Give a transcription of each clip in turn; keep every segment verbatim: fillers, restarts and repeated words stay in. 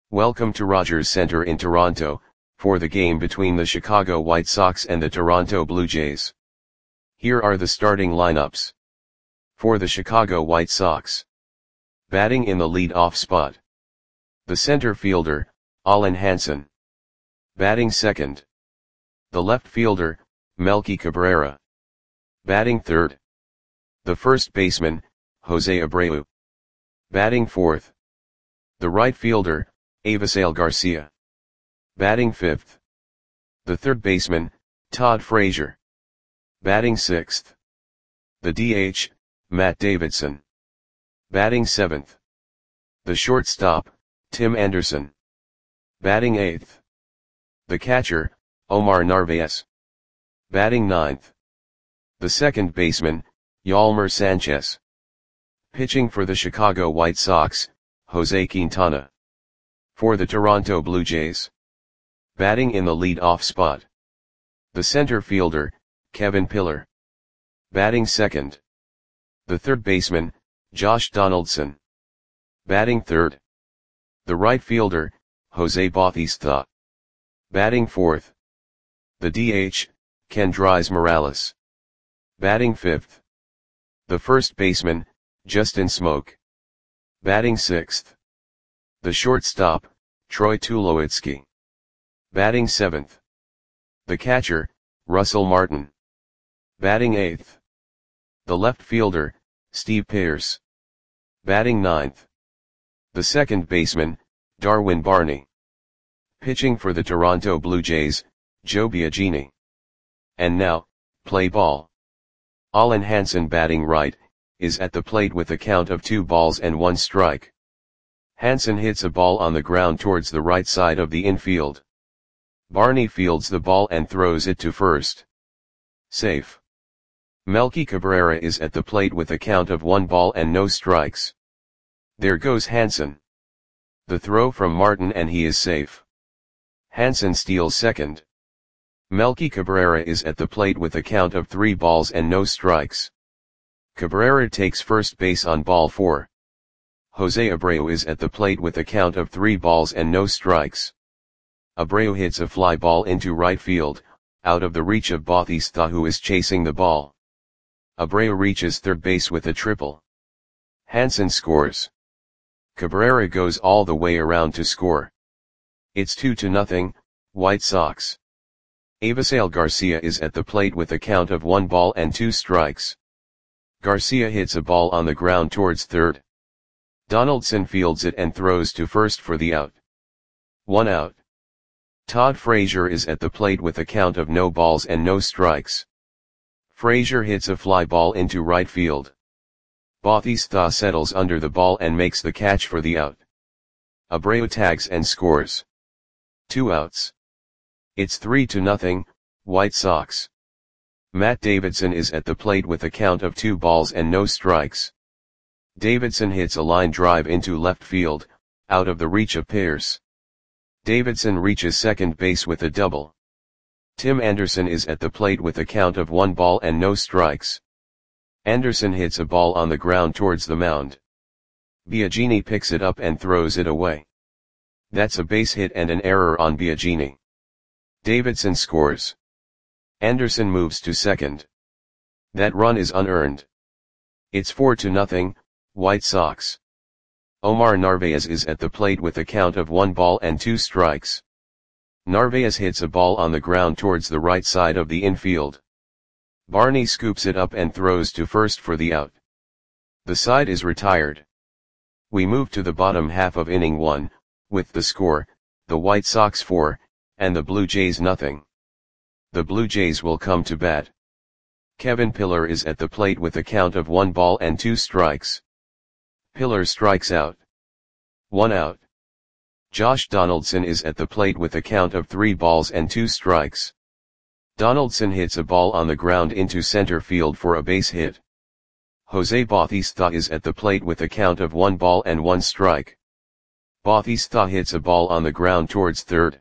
Welcome to Rogers Centre in Toronto, for the game between the Chicago White Sox and the Toronto Blue Jays. Here are the starting lineups. For the Chicago White Sox. Batting in the lead-off spot. The center fielder, Alan Hansen. Batting second. The left fielder, Melky Cabrera. Batting third. The first baseman, Jose Abreu. Batting fourth. The right fielder, Avisail Garcia. Batting fifth. The third baseman, Todd Frazier. Batting sixth. The D H, Matt Davidson. Batting seventh. The shortstop, Tim Anderson. Batting eighth. The catcher, Omar Narvaez. Batting ninth. The second baseman, Yolmer Sanchez. Pitching for the Chicago White Sox, Jose Quintana. For the Toronto Blue Jays. Batting in the lead-off spot. The center fielder, Kevin Pillar. Batting second. The third baseman, Josh Donaldson. Batting third. The right fielder, Jose Bautista. Batting fourth. The D H, Kendrys Morales. Batting fifth. The first baseman, Justin Smoke. Batting sixth. The shortstop, Troy Tulowitzki. Batting seventh. The catcher, Russell Martin. Batting eighth. The left fielder, Steve Pearce. Batting ninth. The second baseman, Darwin Barney. Pitching for the Toronto Blue Jays, Joe Biagini. And now, play ball. Alan Hansen batting right, is at the plate with a count of two balls and one strike. Hansen hits a ball on the ground towards the right side of the infield. Barney fields the ball and throws it to first. Safe. Melky Cabrera is at the plate with a count of one ball and no strikes. There goes Hansen. The throw from Martin and he is safe. Hansen steals second. Melky Cabrera is at the plate with a count of three balls and no strikes. Cabrera takes first base on ball four. Jose Abreu is at the plate with a count of three balls and no strikes. Abreu hits a fly ball into right field, out of the reach of Bautista who is chasing the ball. Abreu reaches third base with a triple. Hansen scores. Cabrera goes all the way around to score. It's two to nothing, White Sox. Avisail Garcia is at the plate with a count of one ball and two strikes. Garcia hits a ball on the ground towards third. Donaldson fields it and throws to first for the out. One out. Todd Frazier is at the plate with a count of no balls and no strikes. Frazier hits a fly ball into right field. Bautista settles under the ball and makes the catch for the out. Abreu tags and scores. Two outs. It's three to nothing, White Sox. Matt Davidson is at the plate with a count of two balls and no strikes. Davidson hits a line drive into left field, out of the reach of Pearce. Davidson reaches second base with a double. Tim Anderson is at the plate with a count of one ball and no strikes. Anderson hits a ball on the ground towards the mound. Biagini picks it up and throws it away. That's a base hit and an error on Biagini. Davidson scores. Anderson moves to second. That run is unearned. It's four to nothing, White Sox. Omar Narvaez is at the plate with a count of one ball and two strikes. Narvaez hits a ball on the ground towards the right side of the infield. Barney scoops it up and throws to first for the out. The side is retired. We move to the bottom half of inning one, with the score, the White Sox four, and the Blue Jays nothing. The Blue Jays will come to bat. Kevin Pillar is at the plate with a count of one ball and two strikes. Pillar strikes out. One out. Josh Donaldson is at the plate with a count of three balls and two strikes. Donaldson hits a ball on the ground into center field for a base hit. Jose Bautista is at the plate with a count of one ball and one strike. Bautista hits a ball on the ground towards third.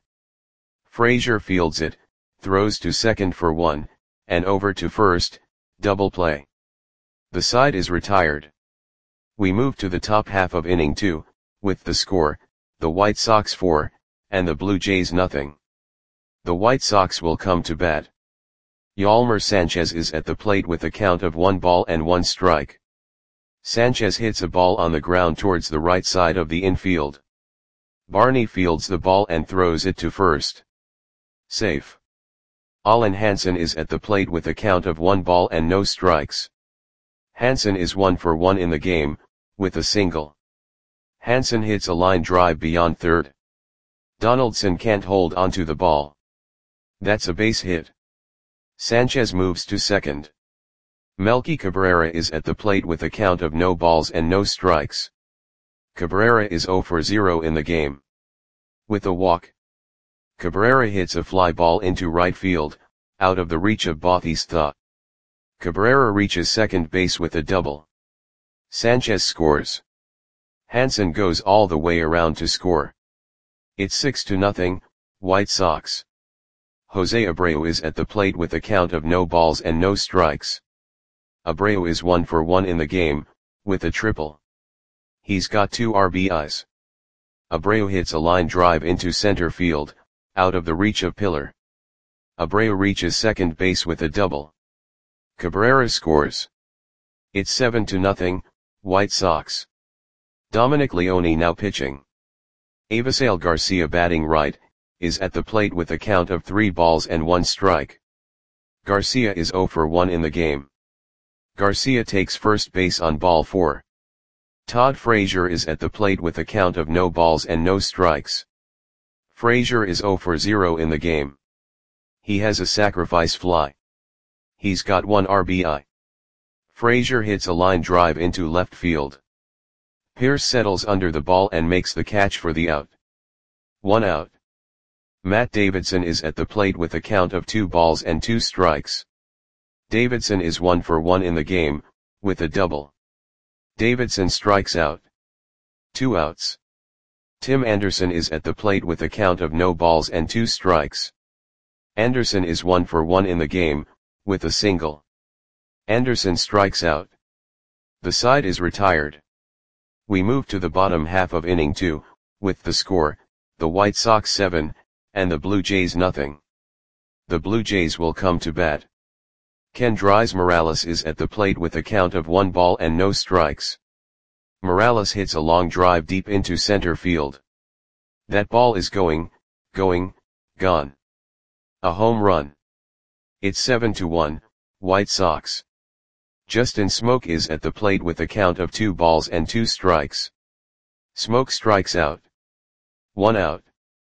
Frazier fields it, throws to second for one, and over to first, double play. The side is retired. We move to the top half of inning two, with the score, the White Sox four, and the Blue Jays nothing. The White Sox will come to bat. Yolmer Sanchez is at the plate with a count of one ball and one strike. Sanchez hits a ball on the ground towards the right side of the infield. Barney fields the ball and throws it to first. Safe. Alan Hansen is at the plate with a count of one ball and no strikes. Hansen is one for one in the game, with a single. Hansen hits a line drive beyond third. Donaldson can't hold onto the ball. That's a base hit. Sanchez moves to second. Melky Cabrera is at the plate with a count of no balls and no strikes. Cabrera is zero for zero in the game. With a walk, Cabrera hits a fly ball into right field, out of the reach of Bautista. Cabrera reaches second base with a double. Sanchez scores. Hansen goes all the way around to score. It's six to nothing, White Sox. Jose Abreu is at the plate with a count of no balls and no strikes. Abreu is one for one in the game, with a triple. He's got two R B Is. Abreu hits a line drive into center field, out of the reach of Pillar. Abreu reaches second base with a double. Cabrera scores. It's seven to nothing, White Sox. Dominic Leone now pitching. Avisail Garcia batting right, is at the plate with a count of three balls and one strike. Garcia is zero for one in the game. Garcia takes first base on ball four. Todd Frazier is at the plate with a count of no balls and no strikes. Frazier is zero for zero in the game. He has a sacrifice fly. He's got one R B I. Frazier hits a line drive into left field. Pierce settles under the ball and makes the catch for the out. One out. Matt Davidson is at the plate with a count of two balls and two strikes. Davidson is one for one in the game, with a double. Davidson strikes out. Two outs. Tim Anderson is at the plate with a count of no balls and two strikes. Anderson is one for one in the game, with a single. Anderson strikes out. The side is retired. We move to the bottom half of inning two, with the score, the White Sox seven, and the Blue Jays nothing. The Blue Jays will come to bat. Kendrys Morales is at the plate with a count of one ball and no strikes. Morales hits a long drive deep into center field. That ball is going, going, gone. A home run. It's seven to one, White Sox. Justin Smoke is at the plate with a count of two balls and two strikes. Smoke strikes out. One out.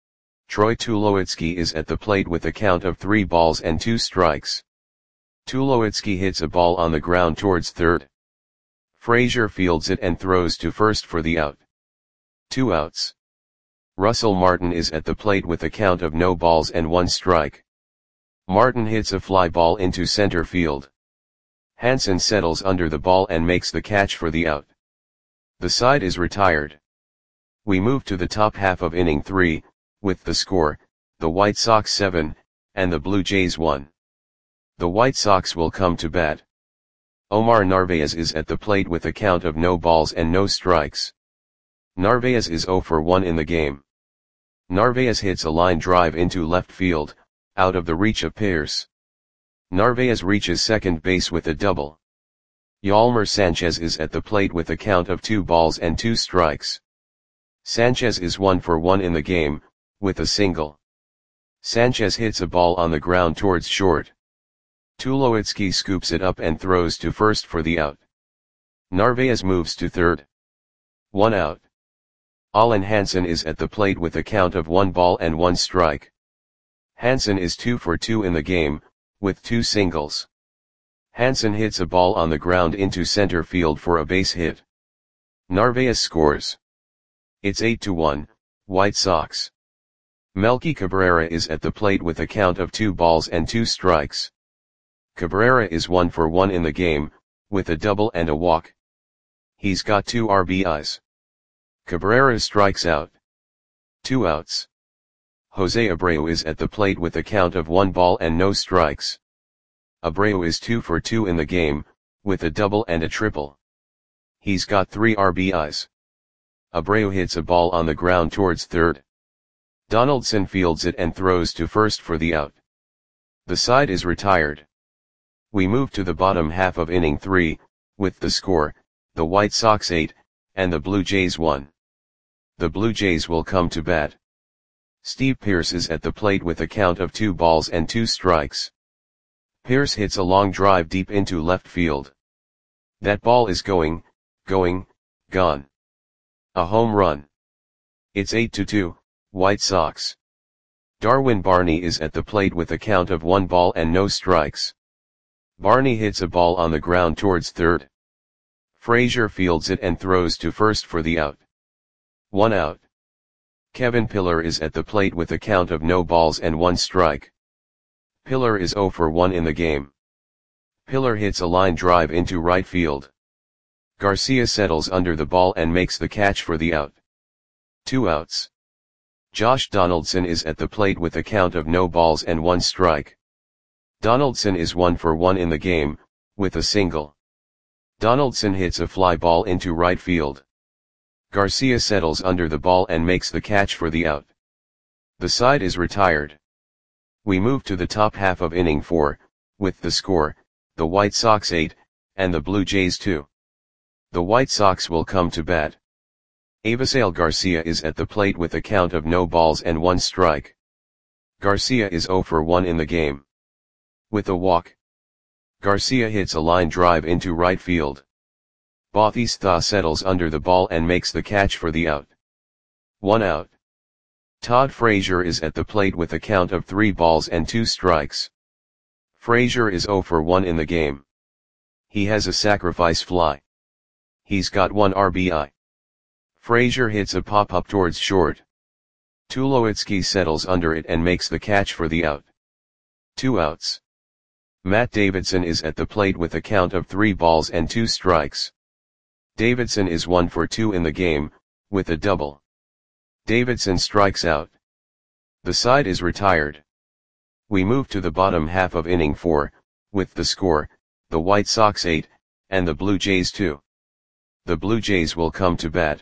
Troy Tulowitzki is at the plate with a count of three balls and two strikes. Tulowitzki hits a ball on the ground towards third. Frazier fields it and throws to first for the out. Two outs. Russell Martin is at the plate with a count of no balls and one strike. Martin hits a fly ball into center field. Hansen settles under the ball and makes the catch for the out. The side is retired. We move to the top half of inning three, with the score, the White Sox seven, and the Blue Jays one. The White Sox will come to bat. Omar Narvaez is at the plate with a count of no balls and no strikes. Narvaez is zero for one in the game. Narvaez hits a line drive into left field, out of the reach of Pierce. Narvaez reaches second base with a double. Yolmer Sanchez is at the plate with a count of two balls and two strikes. Sanchez is one for one in the game, with a single. Sanchez hits a ball on the ground towards short. Tulowitzki scoops it up and throws to first for the out. Narvaez moves to third. One out. Alan Hansen is at the plate with a count of one ball and one strike. Hansen is two for two in the game, with two singles. Hansen hits a ball on the ground into center field for a base hit. Narvaez scores. It's eight to one, White Sox. Melky Cabrera is at the plate with a count of two balls and two strikes. Cabrera is one for one in the game, with a double and a walk. He's got two R B Is. Cabrera strikes out. Two outs. Jose Abreu is at the plate with a count of one ball and no strikes. Abreu is two for two in the game, with a double and a triple. He's got three R B Is. Abreu hits a ball on the ground towards third. Donaldson fields it and throws to first for the out. The side is retired. We move to the bottom half of inning three, with the score, the White Sox eight, and the Blue Jays one. The Blue Jays will come to bat. Steve Pearce is at the plate with a count of two balls and two strikes. Pearce hits a long drive deep into left field. That ball is going, going, gone. A home run. It's eight to two, White Sox. Darwin Barney is at the plate with a count of one ball and no strikes. Barney hits a ball on the ground towards third. Frazier fields it and throws to first for the out. One out. Kevin Pillar is at the plate with a count of no balls and one strike. Pillar is zero for one in the game. Pillar hits a line drive into right field. Garcia settles under the ball and makes the catch for the out. Two outs. Josh Donaldson is at the plate with a count of no balls and one strike. Donaldson is one for one in the game, with a single. Donaldson hits a fly ball into right field. Garcia settles under the ball and makes the catch for the out. The side is retired. We move to the top half of inning four, with the score, the White Sox eight, and the Blue Jays two. The White Sox will come to bat. Avisail Garcia is at the plate with a count of no balls and one strike. Garcia is zero for one in the game. With a walk. Garcia hits a line drive into right field. Bautista settles under the ball and makes the catch for the out. One out. Todd Frazier is at the plate with a count of three balls and two strikes. Frazier is zero for one in the game. He has a sacrifice fly. He's got one R B I. Frazier hits a pop-up towards short. Tulowitzki settles under it and makes the catch for the out. Two outs. Matt Davidson is at the plate with a count of three balls and two strikes. Davidson is one for two in the game, with a double. Davidson strikes out. The side is retired. We move to the bottom half of inning four, with the score, the White Sox eight, and the Blue Jays two. The Blue Jays will come to bat.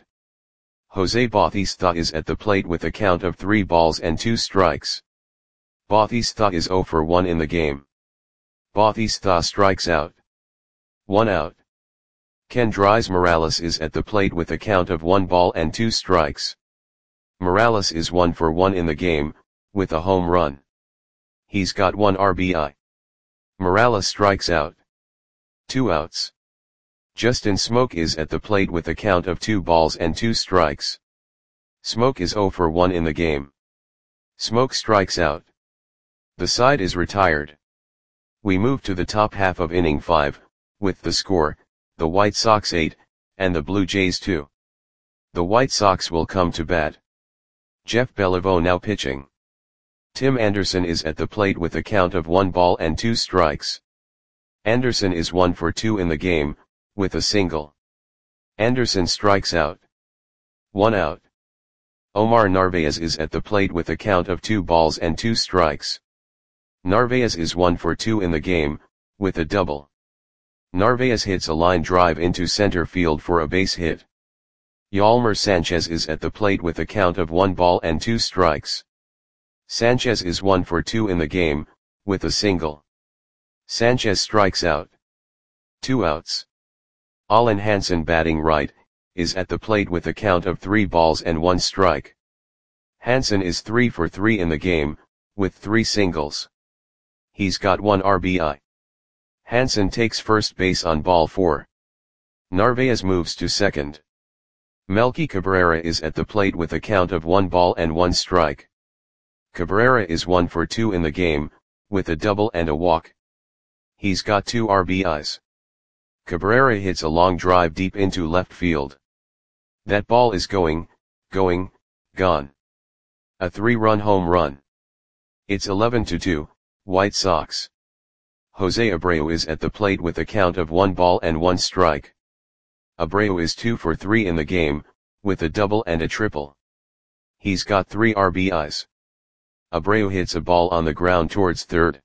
Jose Bautista is at the plate with a count of three balls and two strikes. Bautista is zero for one in the game. Bautista strikes out. One out. Kendrys Morales is at the plate with a count of one ball and two strikes. Morales is one for one in the game, with a home run. He's got one R B I. Morales strikes out. Two outs. Justin Smoak is at the plate with a count of two balls and two strikes. Smoak is zero for one in the game. Smoak strikes out. The side is retired. We move to the top half of inning five, with the score, the White Sox eight, and the Blue Jays two. The White Sox will come to bat. Jeff Beliveau now pitching. Tim Anderson is at the plate with a count of one ball and two strikes. Anderson is one for two in the game, with a single. Anderson strikes out. One out. Omar Narvaez is at the plate with a count of two balls and two strikes. Narvaez is one for two in the game, with a double. Narvaez hits a line drive into center field for a base hit. Yolmer Sanchez is at the plate with a count of one ball and two strikes. Sanchez is one for two in the game, with a single. Sanchez strikes out. Two outs. Alan Hansen batting right, is at the plate with a count of three balls and one strike. Hansen is three for three in the game, with three singles. He's got one R B I. Hansen takes first base on ball four. Narvaez moves to second. Melky Cabrera is at the plate with a count of one ball and one strike. Cabrera is one for two in the game, with a double and a walk. He's got two R B Is. Cabrera hits a long drive deep into left field. That ball is going, going, gone. A three-run home run. It's eleven to two, White Sox. Jose Abreu is at the plate with a count of one ball and one strike. Abreu is two for three in the game, with a double and a triple. He's got three R B Is. Abreu hits a ball on the ground towards third.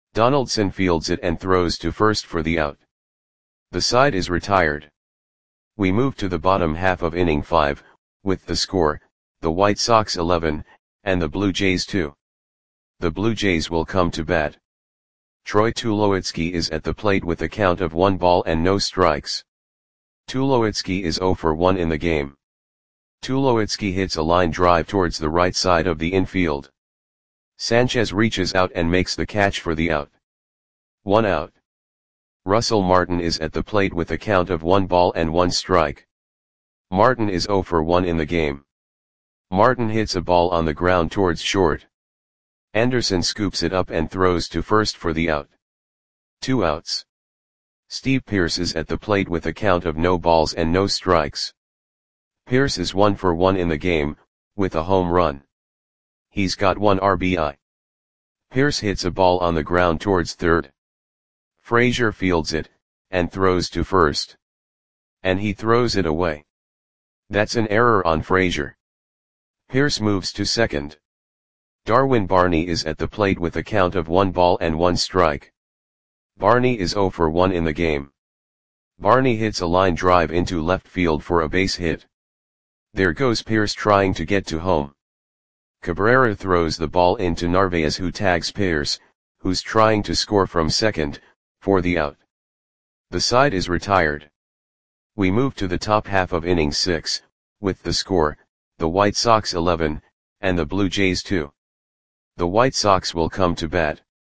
Donaldson fields it and throws to first for the out. The side is retired. We move to the bottom half of inning five, with the score, the White Sox eleven, and the Blue Jays two. The Blue Jays will come to bat. Troy Tulowitzki is at the plate with a count of one ball and no strikes. Tulowitzki is zero for one in the game. Tulowitzki hits a line drive towards the right side of the infield. Sanchez reaches out and makes the catch for the out. One out. Russell Martin is at the plate with a count of one ball and one strike. Martin is zero for one in the game. Martin hits a ball on the ground towards short. Anderson scoops it up and throws to first for the out. Two outs. Steve Pearce is at the plate with a count of no balls and no strikes. Pearce is one for one in the game, with a home run. He's got one R B I. Pearce hits a ball on the ground towards third. Frazier fields it, and throws to first. And he throws it away. That's an error on Frazier. Pearce moves to second. Darwin Barney is at the plate with a count of one ball and one strike. Barney is zero for one in the game. Barney hits a line drive into left field for a base hit. There goes Pearce trying to get to home. Cabrera throws the ball into Narvaez, who tags Pearce, who's trying to score from second, for the out. The side is retired. We move to the top half of inning six, with the score, the White Sox eleven, and the Blue Jays two. The White Sox will come to bat.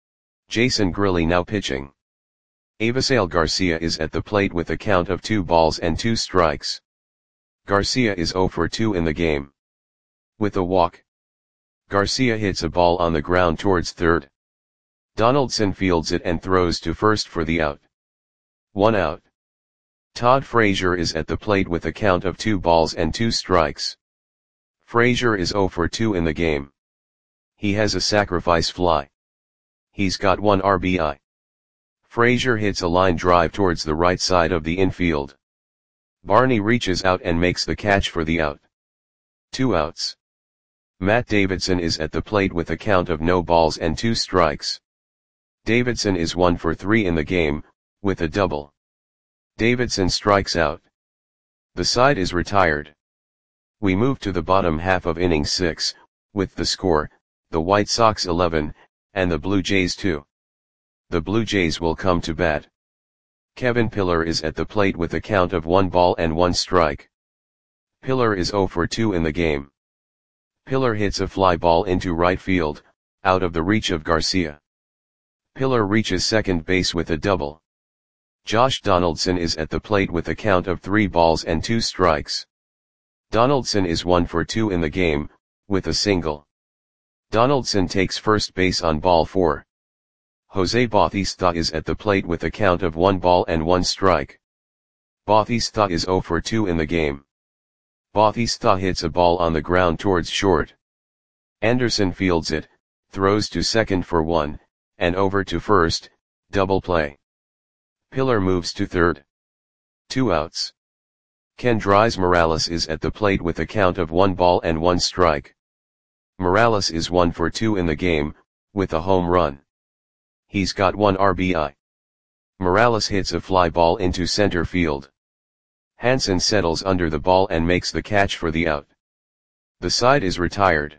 Jason Grilli now pitching. Avisail Garcia is at the plate with a count of two balls and two strikes. Garcia is zero for two in the game. With a walk. Garcia hits a ball on the ground towards third. Donaldson fields it and throws to first for the out. One out. Todd Frazier is at the plate with a count of two balls and two strikes. Frazier is zero for two in the game. He has a sacrifice fly. He's got one R B I. Frazier hits a line drive towards the right side of the infield. Barney reaches out and makes the catch for the out. Two outs. Matt Davidson is at the plate with a count of no balls and two strikes. Davidson is one for three in the game, with a double. Davidson strikes out. The side is retired. We move to the bottom half of inning six, with the score, the White Sox eleven, and the Blue Jays two. The Blue Jays will come to bat. Kevin Pillar is at the plate with a count of one ball and one strike. Pillar is zero for two in the game. Pillar hits a fly ball into right field, out of the reach of Garcia. Pillar reaches second base with a double. Josh Donaldson is at the plate with a count of three balls and two strikes. Donaldson is one for two in the game, with a single. Donaldson takes first base on ball four. Jose Bautista is at the plate with a count of one ball and one strike. Bautista is zero for two in the game. Bautista hits a ball on the ground towards short. Anderson fields it, throws to second for one, and over to first, double play. Pillar moves to third. Two outs. Kendrys Morales is at the plate with a count of one ball and one strike. Morales is one for two in the game, with a home run. He's got one R B I. Morales hits a fly ball into center field. Hansen settles under the ball and makes the catch for the out. The side is retired.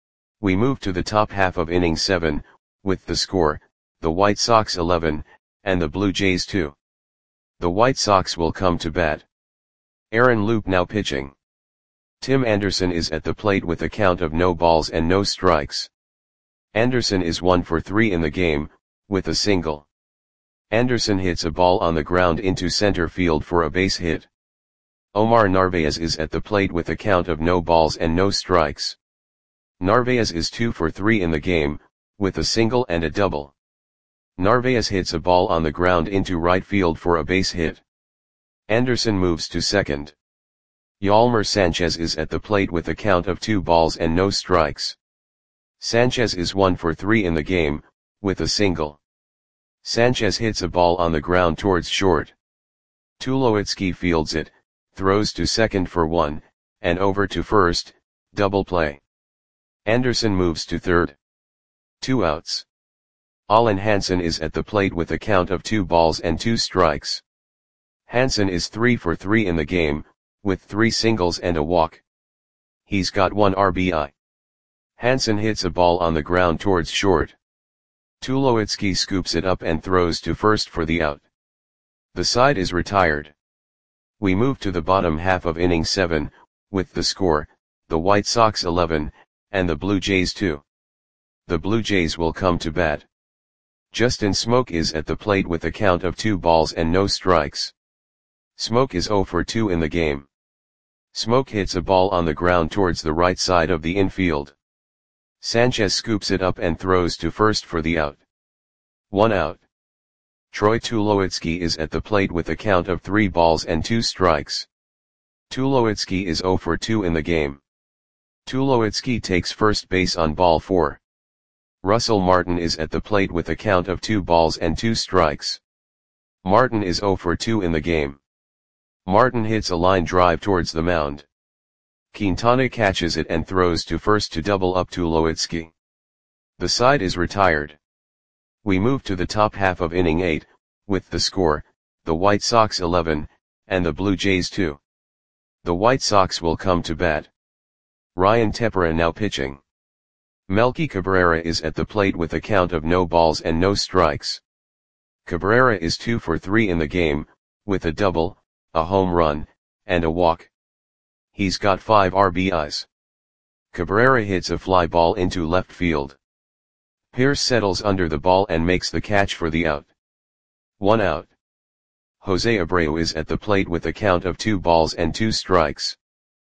We move to the top half of inning seven, with the score, the White Sox eleven, and the Blue Jays two. The White Sox will come to bat. Aaron Loup now pitching. Tim Anderson is at the plate with a count of no balls and no strikes. Anderson is one for three in the game, with a single. Anderson hits a ball on the ground into center field for a base hit. Omar Narvaez is at the plate with a count of no balls and no strikes. Narvaez is two for three in the game, with a single and a double. Narvaez hits a ball on the ground into right field for a base hit. Anderson moves to second. Yolmer Sanchez is at the plate with a count of two balls and no strikes. Sanchez is one for three in the game, with a single. Sanchez hits a ball on the ground towards short. Tulowitzki fields it, throws to second for one, and over to first, double play. Anderson moves to third. Two outs. Allen Hansen is at the plate with a count of two balls and two strikes. Hansen is three for three in the game, with three singles and a walk. He's got one R B I. Hansen hits a ball on the ground towards short. Tulowitzki scoops it up and throws to first for the out. The side is retired. We move to the bottom half of inning seven, with the score, the White Sox eleven, and the Blue Jays two. The Blue Jays will come to bat. Justin Smoke is at the plate with a count of two balls and no strikes. Smoke is zero for two in the game. Smoke hits a ball on the ground towards the right side of the infield. Sanchez scoops it up and throws to first for the out. One out. Troy Tulowitzki is at the plate with a count of three balls and two strikes. Tulowitzki is zero for two in the game. Tulowitzki takes first base on ball four. Russell Martin is at the plate with a count of two balls and two strikes. Martin is zero for two in the game. Martin hits a line drive towards the mound. Quintana catches it and throws to first to double up Tulowitzki. The side is retired. We move to the top half of inning eight, with the score, the White Sox eleven, and the Blue Jays two. The White Sox will come to bat. Ryan Tepera now pitching. Melky Cabrera is at the plate with a count of no balls and no strikes. Cabrera is two for three in the game, with a double, a home run, and a walk. He's got five R B Is. Cabrera hits a fly ball into left field. Pierce settles under the ball and makes the catch for the out. One out. Jose Abreu is at the plate with a count of two balls and two strikes.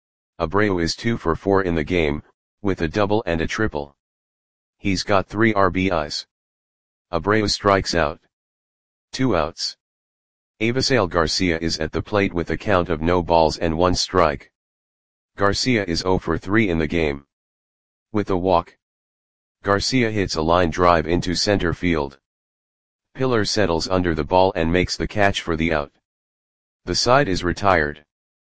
Abreu is two for four in the game, with a double and a triple. He's got three R B Is. Abreu strikes out. Two outs. Avisail Garcia is at the plate with a count of no balls and one strike. Garcia is zero for three in the game. With a walk. Garcia hits a line drive into center field. Pillar settles under the ball and makes the catch for the out. The side is retired.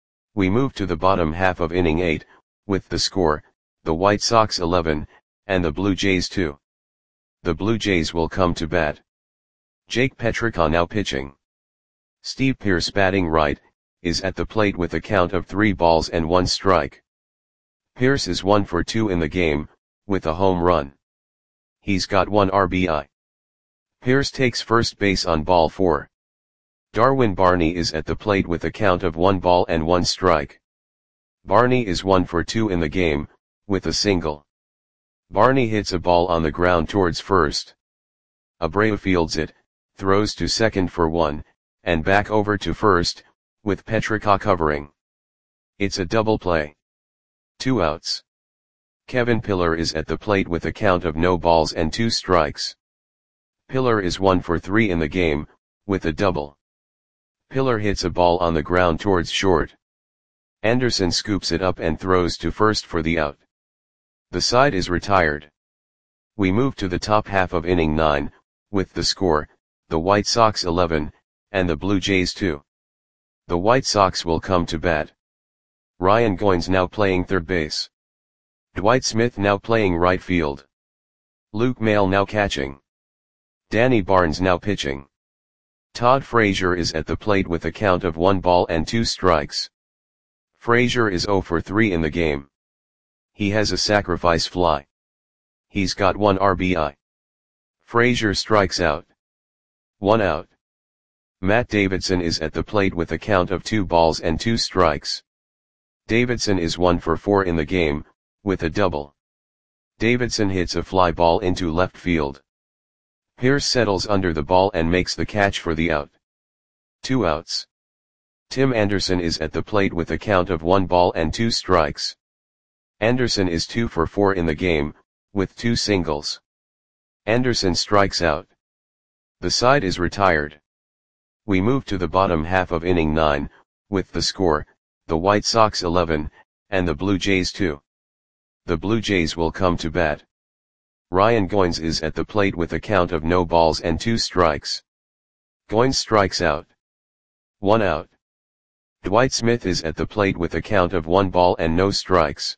We move to the bottom half of inning eight, with the score, the White Sox eleven, and the Blue Jays two. The Blue Jays will come to bat. Jake Petricka now pitching. Steve Pearce batting right, is at the plate with a count of three balls and one strike. Pearce is one for two in the game, with a home run. He's got one R B I. Pearce takes first base on ball four. Darwin Barney is at the plate with a count of one ball and one strike. Barney is one for two in the game, with a single. Barney hits a ball on the ground towards first. Abreu fields it, throws to second for one, and back over to first, with Petricka covering. It's a double play. Two outs. Kevin Pillar is at the plate with a count of no balls and two strikes. Pillar is one for three in the game, with a double. Pillar hits a ball on the ground towards short. Anderson scoops it up and throws to first for the out. The side is retired. We move to the top half of inning nine, with the score, the White Sox eleven, and the Blue Jays two. The White Sox will come to bat. Ryan Goins now playing third base. Dwight Smith now playing right field. Luke Maile now catching. Danny Barnes now pitching. Todd Frazier is at the plate with a count of one ball and two strikes. Frazier is zero for three in the game. He has a sacrifice fly. He's got one R B I. Frazier strikes out. One out. Matt Davidson is at the plate with a count of two balls and two strikes. Davidson is one for four in the game, with a double. Davidson hits a fly ball into left field. Pierce settles under the ball and makes the catch for the out. Two outs. Tim Anderson is at the plate with a count of one ball and two strikes. Anderson is two for four in the game, with two singles. Anderson strikes out. The side is retired. We move to the bottom half of inning nine, with the score, the White Sox eleven, and the Blue Jays two. The Blue Jays will come to bat. Ryan Goins is at the plate with a count of no balls and two strikes. Goins strikes out. One out. Dwight Smith is at the plate with a count of one ball and no strikes.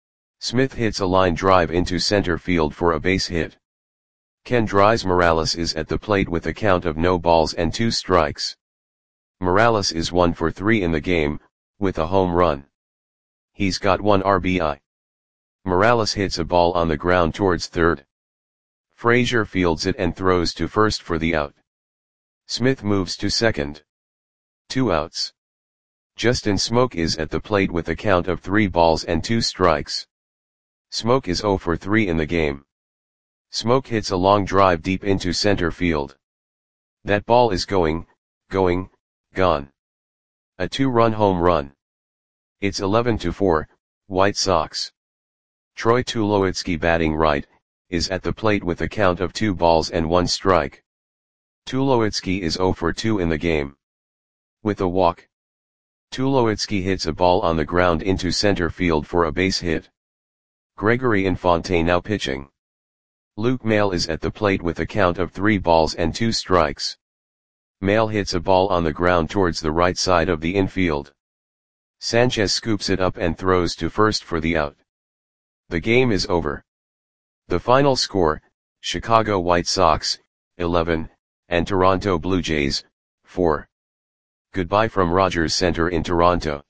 Smith hits a line drive into center field for a base hit. Kendrys Morales is at the plate with a count of no balls and two strikes. Morales is one for three in the game, with a home run. He's got one R B I. Morales hits a ball on the ground towards third. Frazier fields it and throws to first for the out. Smith moves to second. Two outs. Justin Smoak is at the plate with a count of three balls and two strikes. Smoak is zero for three in the game. Smoak hits a long drive deep into center field. That ball is going, going, gone. A two-run home run. It's eleven to four, White Sox. Troy Tulowitzki, batting right, is at the plate with a count of two balls and one strike. Tulowitzki is zero for two in the game. With a walk, Tulowitzki hits a ball on the ground into center field for a base hit. Gregory Infante now pitching. Luke Maile is at the plate with a count of three balls and two strikes. Maile hits a ball on the ground towards the right side of the infield. Sanchez scoops it up and throws to first for the out. The game is over. The final score, Chicago White Sox, eleven, and Toronto Blue Jays, four. Goodbye from Rogers Center in Toronto.